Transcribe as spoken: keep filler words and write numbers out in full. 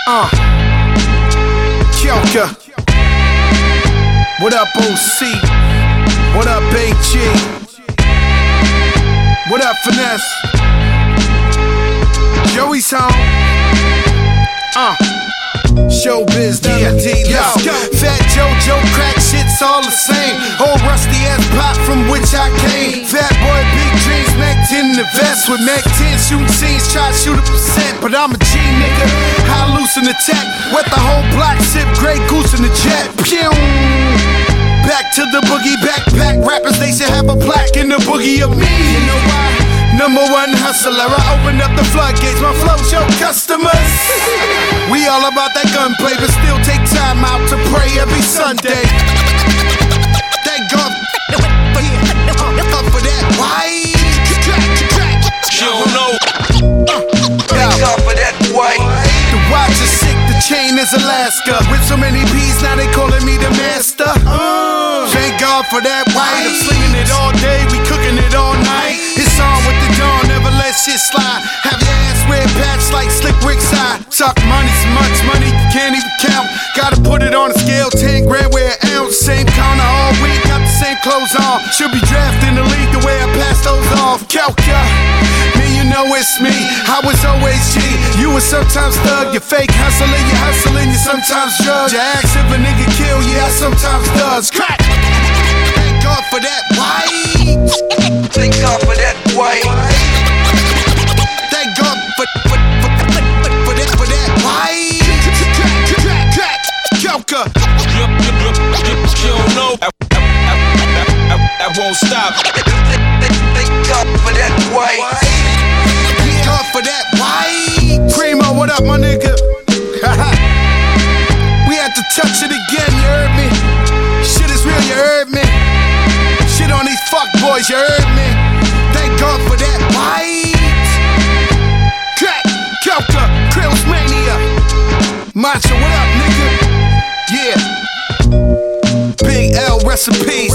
Uh, Kyoka. What up, O C? What up, A G? What up, Finesse? Joey's home. Uh, Showbiz, yeah, yo. Fat JoJo, crack shit's all the same. Old rusty ass pop from which I came. Fat boy, big dreams, Mac ten in the vest with Mac ten shooting scenes, try to shoot a percent. But I'm a G nigga, high loose in the tech. Wet the whole block, sip Grey Goose in the jet. Pew! Back to the boogie, backpack rappers, they should have a plaque in the boogie of me. You know why? Number one hustler, I opened up the floodgates, my flow show customers. We all about that gunplay, but still take time out to pray every Sunday. Thank God for that. Why? You don't know. Thank God for that. Why? The watch is sick, the chain is Alaska. With so many P's, now they calling me the master. Thank God for that. Why? I'm slinging it all day, we cooking it all night. It's on with the dawn, never let shit slide. Have your ass red patch like Slick Rick's eye. Talk money, so much money, can't even count. Gotta put it on a scale, ten grand wear an ounce. Same counter all week, got the same clothes on. Should be drafting the league the way I pass those off. Kyoka, me, you know it's me. I was always G. You was sometimes thug, you fake hustling, you hustling, you sometimes drug. You ask if a nigga kill, yeah, I sometimes does. Crack! Thank God for that. Why? Thank God for that. Why? Thank God for, for, for, for, for that. For that. Why? Crack, crack, crack, Kyoka. You, you, you, you, you don't know. I, I, I, I, I won't stop. Thank God for that. Why? Thank God for that. Why? Primo, what up, my nigga? We had to touch it again, you heard me? Shit is real, you heard me? Shit on these fuck boys, you heard me? Thank God for that. Why? Crack, Kyoka, Krill's Mania. Macho, what up, nigga? Yeah. Big L, rest in peace.